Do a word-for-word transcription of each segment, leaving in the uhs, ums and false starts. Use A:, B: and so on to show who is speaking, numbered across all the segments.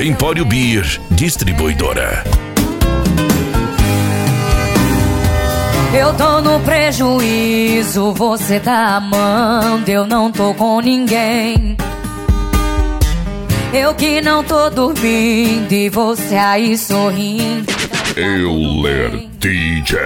A: Empório Beer Distribuidora.
B: Eu tô no prejuízo, você tá amando, eu não tô com ninguém. Eu que não tô dormindo e você aí sorrindo.
A: Euler D J.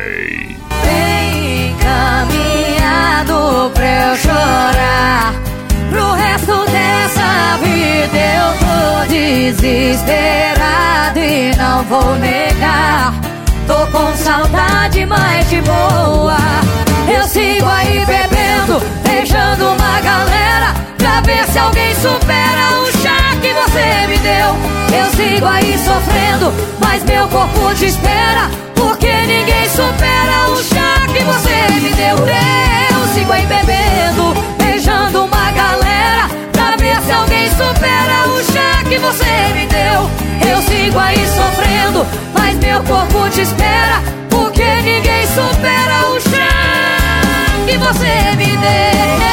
B: Bem encaminhado pra eu chorar. Pro resto dessa vida eu tô desesperado e não vou negar. Tô com saudade, mas de boa. Eu sigo aí bebendo, beijando uma galera, pra ver se alguém supera o chá que você me deu. Eu sigo aí sofrendo, mas meu corpo te espera, porque ninguém supera o chá que você me deu. Eu sigo aí bebendo, beijando uma galera, pra ver se alguém supera o chá que você me deu. Eu sigo aí sofrendo, mas meu corpo te espera, porque ninguém supera o chá que você me deu.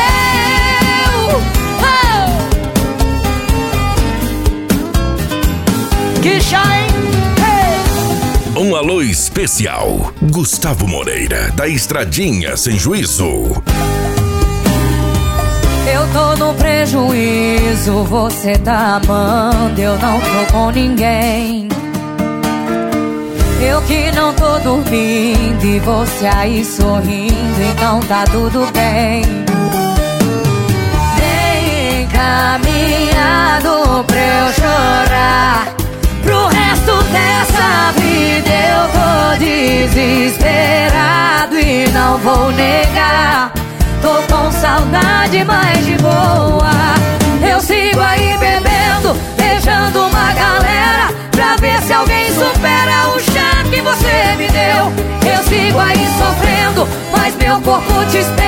B: Oh! Que chá, hein? Hey!
A: Um alô especial, Gustavo Moreira, da Estradinha Sem Juízo.
B: Eu tô no prejuízo, você tá amando, eu não tô com ninguém. Eu que não tô dormindo e você aí sorrindo, então tá tudo bem. Bem encaminhado pra eu chorar. Pro resto dessa vida eu tô desesperado e não vou negar. Tô com saudade, mas de boa. Eu sigo aí bebendo, beijando uma galera, pra ver se alguém supera o chá que você me deu. Eu sigo aí sofrendo, mas meu corpo te espera,